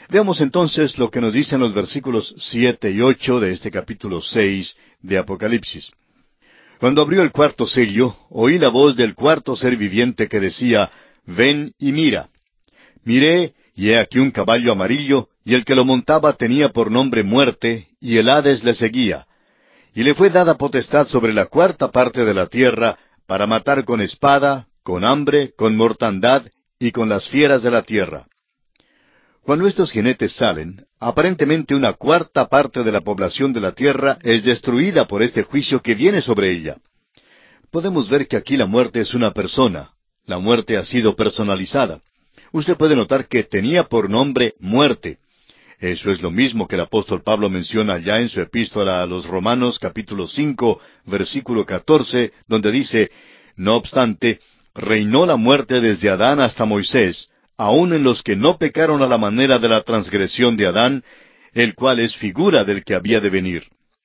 Veamos entonces lo que nos dicen los versículos 7 y 8 de este capítulo 6 de Apocalipsis. Cuando abrió el cuarto sello, oí la voz del cuarto ser viviente que decía, «Ven y mira». Miré, y he aquí un caballo amarillo, y el que lo montaba tenía por nombre Muerte, y el Hades le seguía. Y le fue dada potestad sobre la cuarta parte de la tierra, para matar con espada, con hambre, con mortandad, y con las fieras de la tierra. Cuando estos jinetes salen, aparentemente una cuarta parte de la población de la tierra es destruida por este juicio que viene sobre ella. Podemos ver que aquí la muerte es una persona. La muerte ha sido personalizada. Usted puede notar que tenía por nombre Muerte. Eso es lo mismo que el apóstol Pablo menciona ya en su epístola a los Romanos capítulo 5, versículo 14, donde dice, «No obstante, reinó la muerte desde Adán hasta Moisés, aun en los que no pecaron a la manera de la transgresión de Adán, el cual es figura del que había de venir».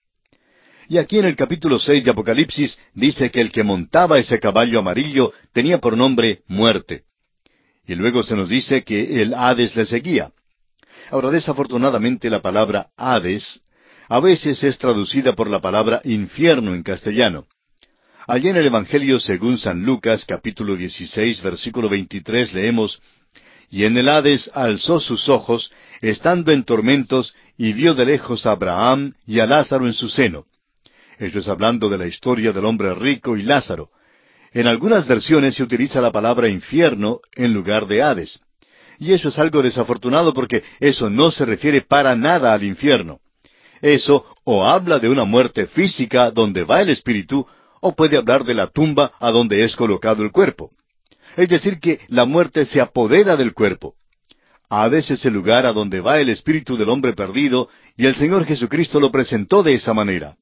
Y aquí en el capítulo 6 de Apocalipsis dice que el que montaba ese caballo amarillo tenía por nombre Muerte. Y luego se nos dice que el Hades le seguía. Ahora, desafortunadamente, la palabra Hades a veces es traducida por la palabra infierno en castellano. Allí en el Evangelio según San Lucas, capítulo 16, versículo 23, leemos, «Y en el Hades alzó sus ojos, estando en tormentos, y vio de lejos a Abraham y a Lázaro en su seno». Esto es hablando de la historia del hombre rico y Lázaro. En algunas versiones se utiliza la palabra infierno en lugar de Hades. Y eso es algo desafortunado porque eso no se refiere para nada al infierno. Eso o habla de una muerte física donde va el espíritu, o puede hablar de la tumba a donde es colocado el cuerpo. Es decir, que la muerte se apodera del cuerpo. Hades es el lugar a donde va el espíritu del hombre perdido, y el Señor Jesucristo lo presentó de esa manera.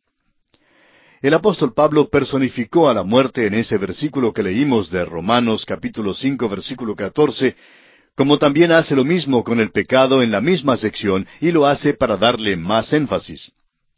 El apóstol Pablo personificó a la muerte en ese versículo que leímos de Romanos capítulo 5, versículo 14, como también hace lo mismo con el pecado en la misma sección, y lo hace para darle más énfasis.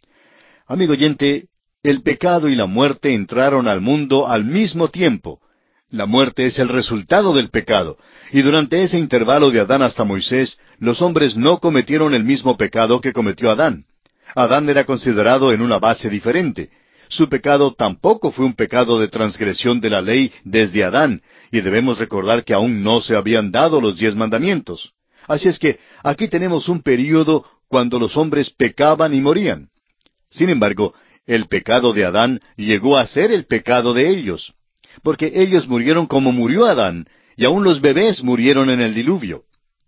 Amigo oyente, el pecado y la muerte entraron al mundo al mismo tiempo. La muerte es el resultado del pecado, y durante ese intervalo de Adán hasta Moisés, los hombres no cometieron el mismo pecado que cometió Adán. Adán era considerado en una base diferente. Su pecado tampoco fue un pecado de transgresión de la ley desde Adán, y debemos recordar que aún no se habían dado los 10 mandamientos. Así es que aquí tenemos un período cuando los hombres pecaban y morían. Sin embargo, el pecado de Adán llegó a ser el pecado de ellos, porque ellos murieron como murió Adán, y aún los bebés murieron en el diluvio.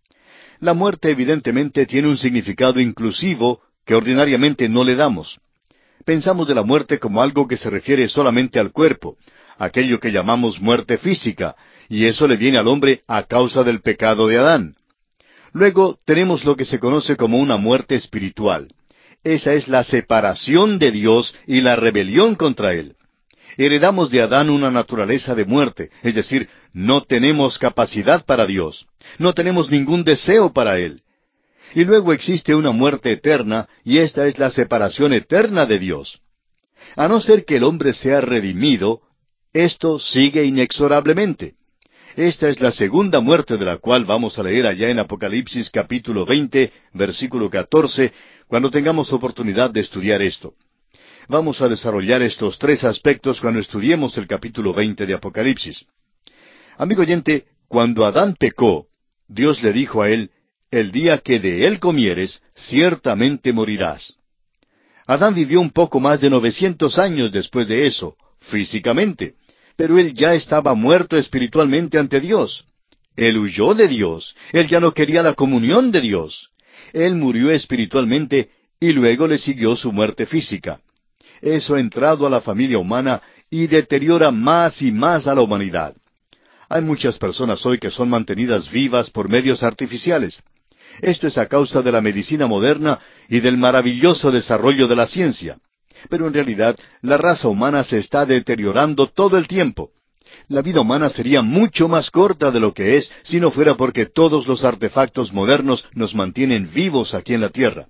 La muerte evidentemente tiene un significado inclusivo que ordinariamente no le damos. Pensamos de la muerte como algo que se refiere solamente al cuerpo, aquello que llamamos muerte física, y eso le viene al hombre a causa del pecado de Adán. Luego tenemos lo que se conoce como una muerte espiritual. Esa es la separación de Dios y la rebelión contra Él. Heredamos de Adán una naturaleza de muerte, es decir, no tenemos capacidad para Dios, no tenemos ningún deseo para Él. Y luego existe una muerte eterna, y esta es la separación eterna de Dios. A no ser que el hombre sea redimido, esto sigue inexorablemente. Esta es la segunda muerte de la cual vamos a leer allá en Apocalipsis capítulo 20, versículo 14, cuando tengamos oportunidad de estudiar esto. Vamos a desarrollar estos 3 aspectos cuando estudiemos el capítulo 20 de Apocalipsis. Amigo oyente, cuando Adán pecó, Dios le dijo a él, «El día que de él comieres, ciertamente morirás». Adán vivió un poco más de 900 años después de eso, físicamente, pero él ya estaba muerto espiritualmente ante Dios. Él huyó de Dios, él ya no quería la comunión de Dios. Él murió espiritualmente y luego le siguió su muerte física. Eso ha entrado a la familia humana y deteriora más y más a la humanidad. Hay muchas personas hoy que son mantenidas vivas por medios artificiales. Esto es a causa de la medicina moderna y del maravilloso desarrollo de la ciencia. Pero en realidad, la raza humana se está deteriorando todo el tiempo. La vida humana sería mucho más corta de lo que es si no fuera porque todos los artefactos modernos nos mantienen vivos aquí en la tierra.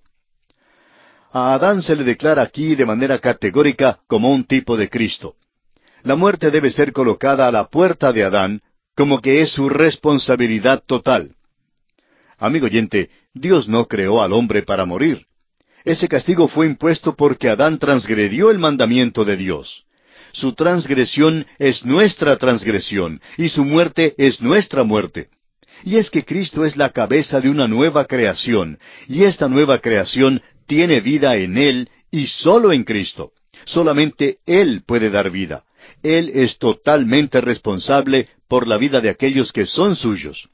A Adán se le declara aquí de manera categórica como un tipo de Cristo. La muerte debe ser colocada a la puerta de Adán, como que es su responsabilidad total. Amigo oyente, Dios no creó al hombre para morir. Ese castigo fue impuesto porque Adán transgredió el mandamiento de Dios. Su transgresión es nuestra transgresión, y su muerte es nuestra muerte. Y es que Cristo es la cabeza de una nueva creación, y esta nueva creación tiene vida en Él y solo en Cristo. Solamente Él puede dar vida. Él es totalmente responsable por la vida de aquellos que son suyos.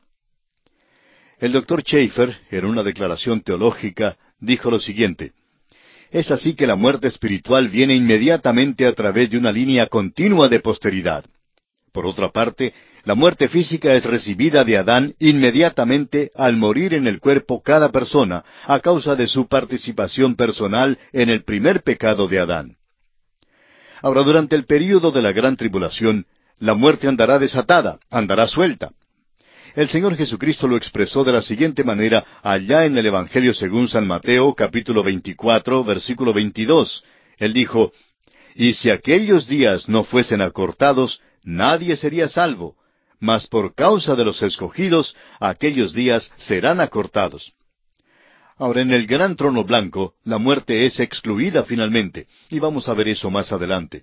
El doctor Schaeffer, en una declaración teológica, dijo lo siguiente: es así que la muerte espiritual viene inmediatamente a través de una línea continua de posteridad. Por otra parte, la muerte física es recibida de Adán inmediatamente al morir en el cuerpo cada persona, a causa de su participación personal en el primer pecado de Adán. Ahora, durante el período de la gran tribulación, la muerte andará desatada, andará suelta. El Señor Jesucristo lo expresó de la siguiente manera allá en el Evangelio según San Mateo, capítulo 24, versículo 22. Él dijo: y si aquellos días no fuesen acortados, nadie sería salvo, mas por causa de los escogidos, aquellos días serán acortados. Ahora, en el gran trono blanco, la muerte es excluida finalmente, y vamos a ver eso más adelante.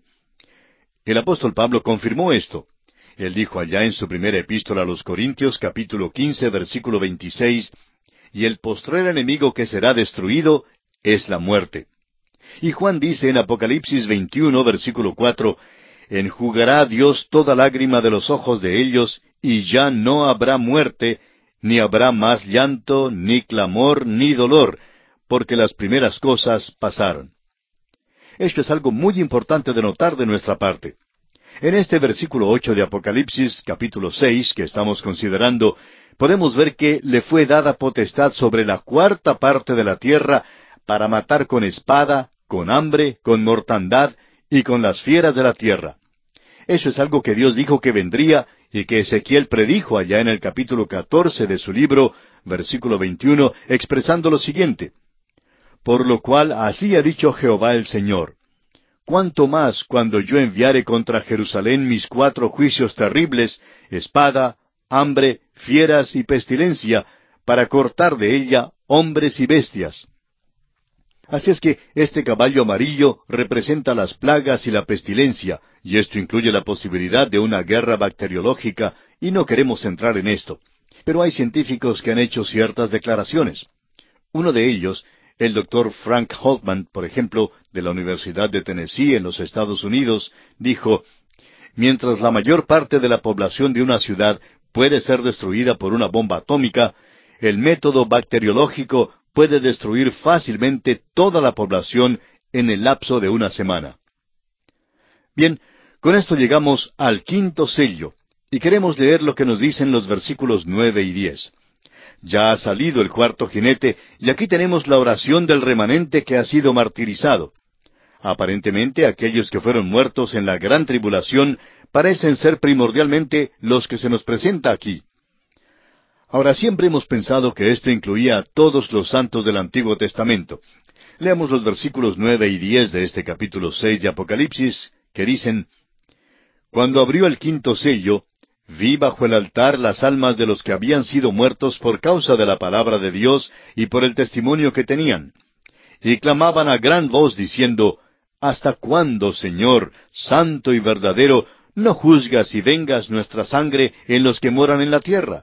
El apóstol Pablo confirmó esto. Él dijo allá en su primera epístola a los Corintios, capítulo 15, versículo 26, y el postrer enemigo que será destruido es la muerte. Y Juan dice en Apocalipsis 21, versículo 4, enjugará Dios toda lágrima de los ojos de ellos, y ya no habrá muerte, ni habrá más llanto, ni clamor, ni dolor, porque las primeras cosas pasaron. Esto es algo muy importante de notar de nuestra parte. En este versículo 8 de Apocalipsis, capítulo 6, que estamos considerando, podemos ver que le fue dada potestad sobre la cuarta parte de la tierra para matar con espada, con hambre, con mortandad y con las fieras de la tierra. Eso es algo que Dios dijo que vendría y que Ezequiel predijo allá en el capítulo 14 de su libro, versículo 21, expresando lo siguiente: por lo cual así ha dicho Jehová el Señor: cuánto más cuando yo enviare contra Jerusalén mis 4 juicios terribles, espada, hambre, fieras y pestilencia, para cortar de ella hombres y bestias. Así es que este caballo amarillo representa las plagas y la pestilencia, y esto incluye la posibilidad de una guerra bacteriológica, y no queremos entrar en esto. Pero hay científicos que han hecho ciertas declaraciones. Uno de ellos, el doctor Frank Holtman, por ejemplo, de la Universidad de Tennessee en los Estados Unidos, dijo: mientras la mayor parte de la población de una ciudad puede ser destruida por una bomba atómica, el método bacteriológico puede destruir fácilmente toda la población en el lapso de una semana. Bien, con esto llegamos al quinto sello, y queremos leer lo que nos dicen los versículos 9 y 10. Ya ha salido el cuarto jinete, y aquí tenemos la oración del remanente que ha sido martirizado. Aparentemente, aquellos que fueron muertos en la gran tribulación parecen ser primordialmente los que se nos presenta aquí. Ahora, siempre hemos pensado que esto incluía a todos los santos del Antiguo Testamento. Leamos los versículos 9 y 10 de este capítulo 6 de Apocalipsis, que dicen: cuando abrió el quinto sello, vi bajo el altar las almas de los que habían sido muertos por causa de la palabra de Dios y por el testimonio que tenían. Y clamaban a gran voz diciendo: ¿hasta cuándo, Señor, santo y verdadero, no juzgas y vengas nuestra sangre en los que moran en la tierra?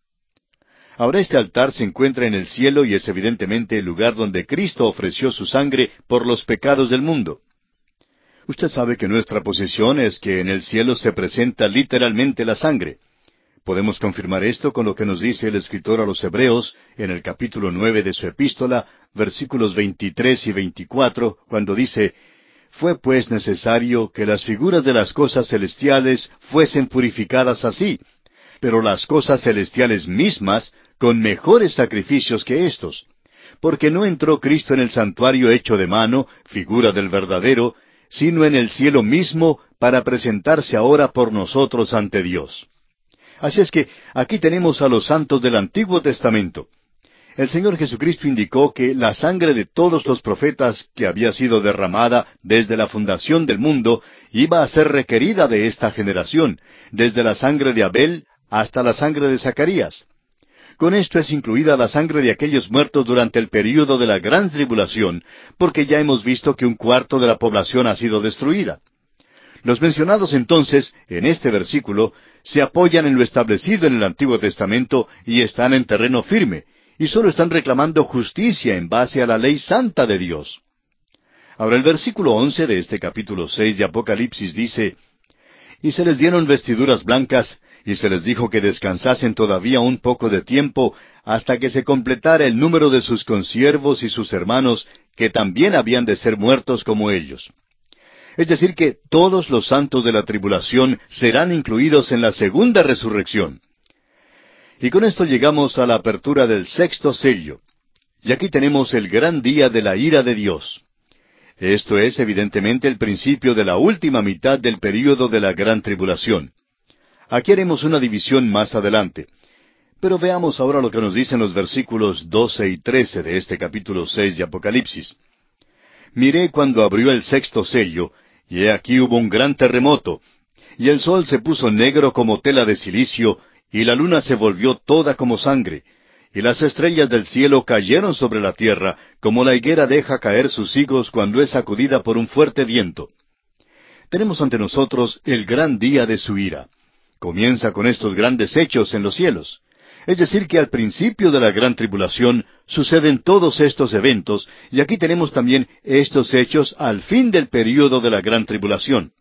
Ahora este altar se encuentra en el cielo y es evidentemente el lugar donde Cristo ofreció su sangre por los pecados del mundo. Usted sabe que nuestra posición es que en el cielo se presenta literalmente la sangre. Podemos confirmar esto con lo que nos dice el escritor a los Hebreos en el capítulo 9 de su epístola, versículos 23 y 24, cuando dice: fue pues necesario que las figuras de las cosas celestiales fuesen purificadas así, pero las cosas celestiales mismas con mejores sacrificios que éstos. Porque no entró Cristo en el santuario hecho de mano, figura del verdadero, sino en el cielo mismo, para presentarse ahora por nosotros ante Dios. Así es que aquí tenemos a los santos del Antiguo Testamento. El Señor Jesucristo indicó que la sangre de todos los profetas que había sido derramada desde la fundación del mundo iba a ser requerida de esta generación, desde la sangre de Abel hasta la sangre de Zacarías. Con esto es incluida la sangre de aquellos muertos durante el período de la gran tribulación, porque ya hemos visto que un cuarto de la población ha sido destruida. Los mencionados entonces, en este versículo, se apoyan en lo establecido en el Antiguo Testamento y están en terreno firme, y solo están reclamando justicia en base a la ley santa de Dios. Ahora el versículo 11 de este capítulo 6 de Apocalipsis dice, «Y se les dieron vestiduras blancas, y se les dijo que descansasen todavía un poco de tiempo, hasta que se completara el número de sus consiervos y sus hermanos, que también habían de ser muertos como ellos». Es decir, que todos los santos de la tribulación serán incluidos en la segunda resurrección. Y con esto llegamos a la apertura del sexto sello. Y aquí tenemos el gran día de la ira de Dios. Esto es evidentemente el principio de la última mitad del período de la gran tribulación. Aquí haremos una división más adelante. Pero veamos ahora lo que nos dicen los versículos 12 y 13 de este capítulo 6 de Apocalipsis. «Miré cuando abrió el sexto sello, y he aquí hubo un gran terremoto, y el sol se puso negro como tela de cilicio, y la luna se volvió toda como sangre, y las estrellas del cielo cayeron sobre la tierra, como la higuera deja caer sus higos cuando es sacudida por un fuerte viento». Tenemos ante nosotros el gran día de su ira. Comienza con estos grandes hechos en los cielos. Es decir, que al principio de la gran tribulación suceden todos estos eventos, y aquí tenemos también estos hechos al fin del período de la gran tribulación.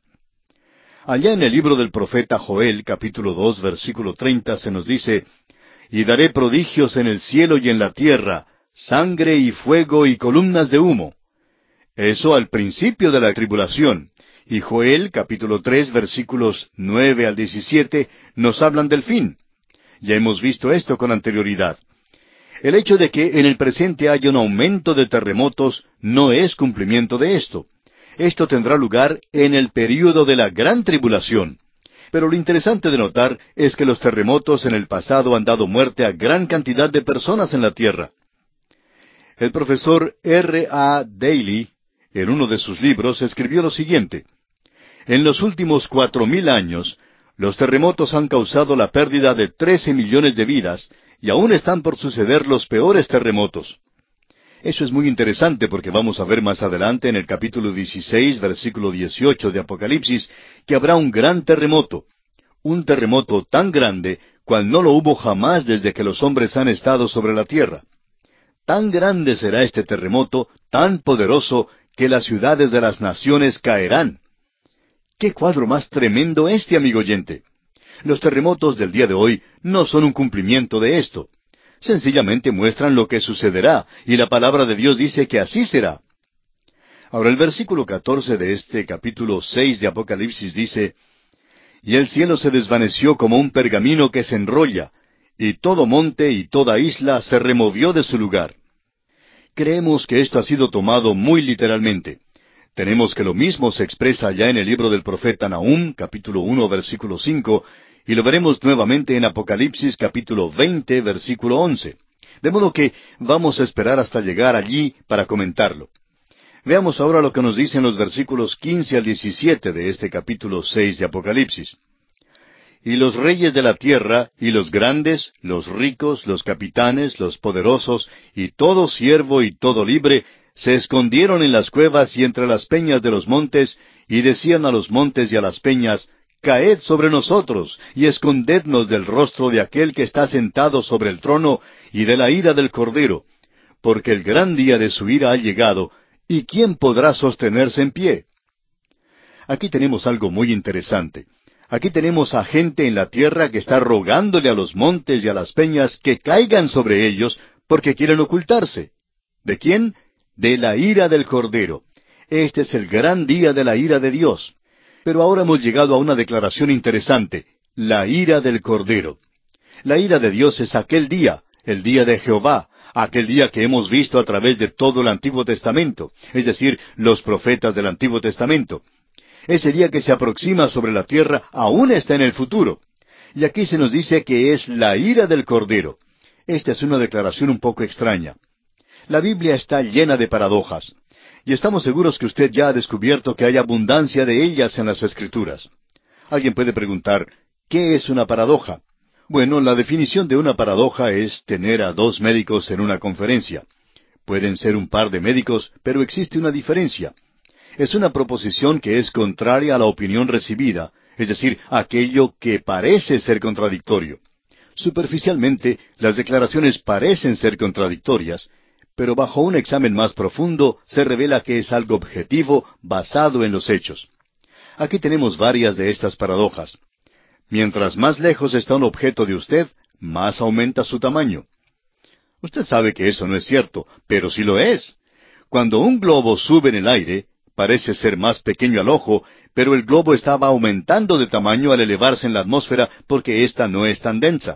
Allá en el libro del profeta Joel, capítulo 2, versículo 30, se nos dice, «Y daré prodigios en el cielo y en la tierra, sangre y fuego y columnas de humo». Eso al principio de la tribulación. Y Joel, capítulo 3, versículos 9 al 17, nos hablan del fin. Ya hemos visto esto con anterioridad. El hecho de que en el presente haya un aumento de terremotos no es cumplimiento de esto. Esto tendrá lugar en el período de la gran tribulación. Pero lo interesante de notar es que los terremotos en el pasado han dado muerte a gran cantidad de personas en la tierra. El profesor R. A. Daly, en uno de sus libros, escribió lo siguiente: «En los últimos 4,000 años, los terremotos han causado la pérdida de 13 millones de vidas, y aún están por suceder los peores terremotos». Eso es muy interesante porque vamos a ver más adelante en el capítulo 16, versículo 18 de Apocalipsis, que habrá un gran terremoto. Un terremoto tan grande cual no lo hubo jamás desde que los hombres han estado sobre la tierra. Tan grande será este terremoto, tan poderoso, que las ciudades de las naciones caerán. ¡Qué cuadro más tremendo este, amigo oyente! Los terremotos del día de hoy no son un cumplimiento de esto. Sencillamente muestran lo que sucederá, y la palabra de Dios dice que así será. Ahora el versículo 14 de este capítulo 6 de Apocalipsis dice, «Y el cielo se desvaneció como un pergamino que se enrolla, y todo monte y toda isla se removió de su lugar». Creemos que esto ha sido tomado muy literalmente. Tenemos que lo mismo se expresa ya en el libro del profeta Nahum, capítulo 1, versículo 5, y lo veremos nuevamente en Apocalipsis, capítulo 20, versículo 11. De modo que vamos a esperar hasta llegar allí para comentarlo. Veamos ahora lo que nos dicen los versículos 15 al 17 de este capítulo 6 de Apocalipsis. «Y los reyes de la tierra, y los grandes, los ricos, los capitanes, los poderosos, y todo siervo y todo libre, se escondieron en las cuevas y entre las peñas de los montes, y decían a los montes y a las peñas, Caed sobre nosotros, y escondednos del rostro de aquel que está sentado sobre el trono, y de la ira del Cordero, porque el gran día de su ira ha llegado, ¿y quién podrá sostenerse en pie?». Aquí tenemos algo muy interesante. Aquí tenemos a gente en la tierra que está rogándole a los montes y a las peñas que caigan sobre ellos porque quieren ocultarse. ¿De quién? De la ira del Cordero. Este es el gran día de la ira de Dios. Pero ahora hemos llegado a una declaración interesante, la ira del Cordero. La ira de Dios es aquel día, el día de Jehová, aquel día que hemos visto a través de todo el Antiguo Testamento, es decir, los profetas del Antiguo Testamento. Ese día que se aproxima sobre la tierra aún está en el futuro. Y aquí se nos dice que es la ira del Cordero. Esta es una declaración un poco extraña. La Biblia está llena de paradojas. Y estamos seguros que usted ya ha descubierto que hay abundancia de ellas en las Escrituras. Alguien puede preguntar, ¿qué es una paradoja? Bueno, la definición de una paradoja es tener a dos médicos en una conferencia. Pueden ser un par de médicos, pero existe una diferencia. Es una proposición que es contraria a la opinión recibida, es decir, aquello que parece ser contradictorio. Superficialmente, las declaraciones parecen ser contradictorias, pero bajo un examen más profundo se revela que es algo objetivo basado en los hechos. Aquí tenemos varias de estas paradojas. Mientras más lejos está un objeto de usted, más aumenta su tamaño. Usted sabe que eso no es cierto, pero sí lo es. Cuando un globo sube en el aire, parece ser más pequeño al ojo, pero el globo estaba aumentando de tamaño al elevarse en la atmósfera porque ésta no es tan densa.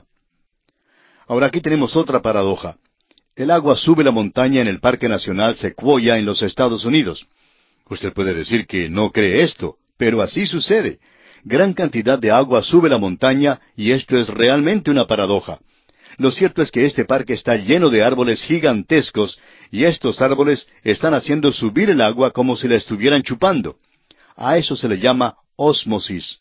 Ahora aquí tenemos otra paradoja. El agua sube la montaña en el Parque Nacional Sequoia en los Estados Unidos. Usted puede decir que no cree esto, pero así sucede. Gran cantidad de agua sube la montaña y esto es realmente una paradoja. Lo cierto es que este parque está lleno de árboles gigantescos y estos árboles están haciendo subir el agua como si la estuvieran chupando. A eso se le llama ósmosis.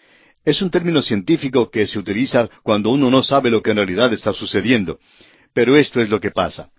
Es un término científico que se utiliza cuando uno no sabe lo que en realidad está sucediendo. Pero esto es lo que pasa.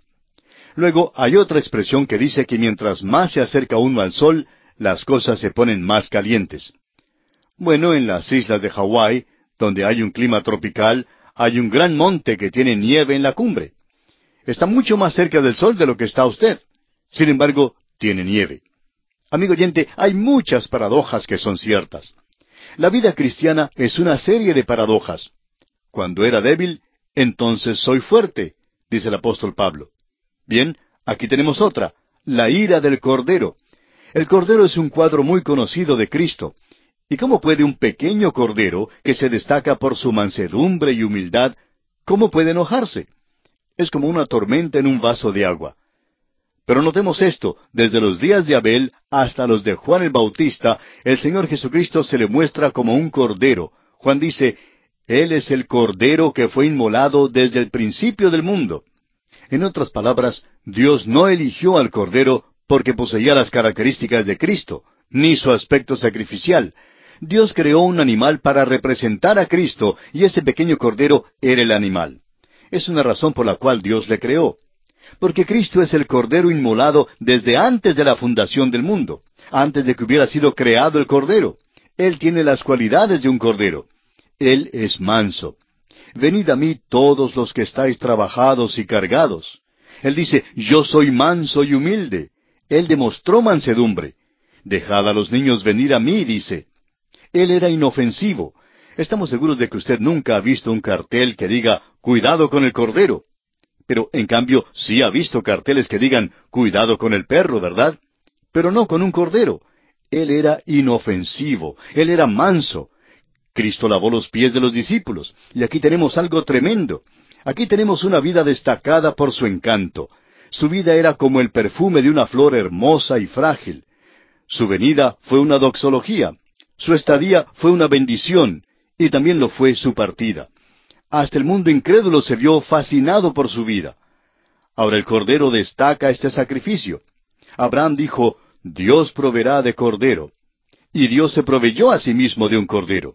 Luego hay otra expresión que dice que mientras más se acerca uno al sol, las cosas se ponen más calientes. Bueno, en las islas de Hawái, donde hay un clima tropical, hay un gran monte que tiene nieve en la cumbre. Está mucho más cerca del sol de lo que está usted. Sin embargo, tiene nieve. Amigo oyente, hay muchas paradojas que son ciertas. La vida cristiana es una serie de paradojas. Cuando era débil, entonces soy fuerte, dice el apóstol Pablo. Bien, aquí tenemos otra, la ira del Cordero. El Cordero es un cuadro muy conocido de Cristo. ¿Y cómo puede un pequeño Cordero, que se destaca por su mansedumbre y humildad, cómo puede enojarse? Es como una tormenta en un vaso de agua. Pero notemos esto, desde los días de Abel hasta los de Juan el Bautista, el Señor Jesucristo se le muestra como un Cordero. Juan dice, Él es el Cordero que fue inmolado desde el principio del mundo. En otras palabras, Dios no eligió al Cordero porque poseía las características de Cristo, ni su aspecto sacrificial. Dios creó un animal para representar a Cristo, y ese pequeño Cordero era el animal. Es una razón por la cual Dios le creó. Porque Cristo es el Cordero inmolado desde antes de la fundación del mundo, antes de que hubiera sido creado el Cordero. Él tiene las cualidades de un Cordero. Él es manso. Venid a mí todos los que estáis trabajados y cargados. Él dice, yo soy manso y humilde. Él demostró mansedumbre. Dejad a los niños venir a mí, dice. Él era inofensivo. Estamos seguros de que usted nunca ha visto un cartel que diga, cuidado con el cordero. Pero, en cambio, sí ha visto carteles que digan, cuidado con el perro, ¿verdad? Pero no con un cordero. Él era inofensivo. Él era manso. Cristo lavó los pies de los discípulos. Y aquí tenemos algo tremendo. Aquí tenemos una vida destacada por su encanto. Su vida era como el perfume de una flor hermosa y frágil. Su venida fue una doxología. Su estadía fue una bendición. Y también lo fue su partida. Hasta el mundo incrédulo se vio fascinado por su vida. Ahora el Cordero destaca este sacrificio. Abraham dijo, Dios proveerá de Cordero. Y Dios se proveyó a sí mismo de un Cordero.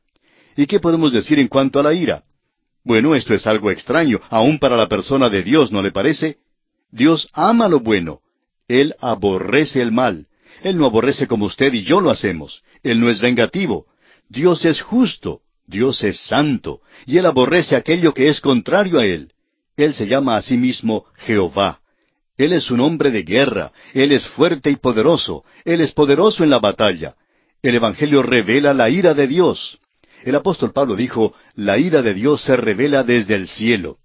¿Y qué podemos decir en cuanto a la ira? Bueno, esto es algo extraño, aun para la persona de Dios, ¿no le parece? Dios ama lo bueno. Él aborrece el mal. Él no aborrece como usted y yo lo hacemos. Él no es vengativo. Dios es justo. Dios es santo. Y Él aborrece aquello que es contrario a Él. Él se llama a sí mismo Jehová. Él es un hombre de guerra. Él es fuerte y poderoso. Él es poderoso en la batalla. El Evangelio revela la ira de Dios. El apóstol Pablo dijo, la ira de Dios se revela desde el cielo.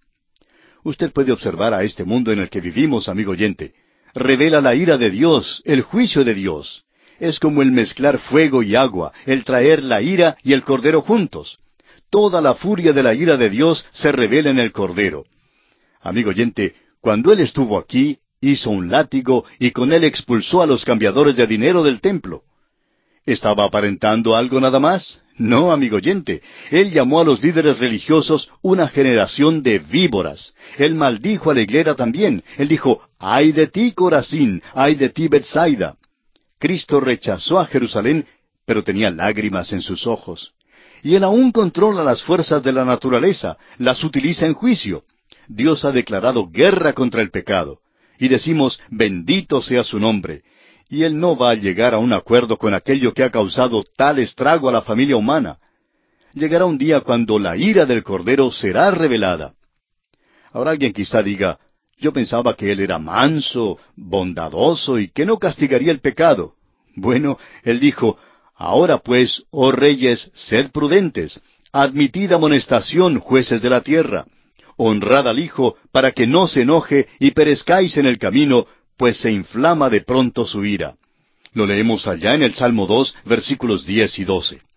Usted puede observar a este mundo en el que vivimos, amigo oyente. Revela la ira de Dios, el juicio de Dios. Es como el mezclar fuego y agua, el traer la ira y el cordero juntos. Toda la furia de la ira de Dios se revela en el cordero. Amigo oyente, cuando Él estuvo aquí, hizo un látigo y con él expulsó a los cambiadores de dinero del templo. ¿Estaba aparentando algo nada más? No, amigo oyente. Él llamó a los líderes religiosos una generación de víboras. Él maldijo a la iglesia también. Él dijo, ¡ay de ti, Corazín! ¡Ay de ti, Betsaida! Cristo rechazó a Jerusalén, pero tenía lágrimas en sus ojos. Y Él aún controla las fuerzas de la naturaleza, las utiliza en juicio. Dios ha declarado guerra contra el pecado. Y decimos, bendito sea su nombre. Y Él no va a llegar a un acuerdo con aquello que ha causado tal estrago a la familia humana. Llegará un día cuando la ira del Cordero será revelada. Ahora alguien quizá diga, yo pensaba que Él era manso, bondadoso y que no castigaría el pecado. Bueno, Él dijo, ahora pues, oh reyes, sed prudentes, admitid amonestación, jueces de la tierra. Honrad al Hijo, para que no se enoje y perezcáis en el camino, pues se inflama de pronto su ira. Lo leemos allá en el Salmo 2, versículos 10 y 12.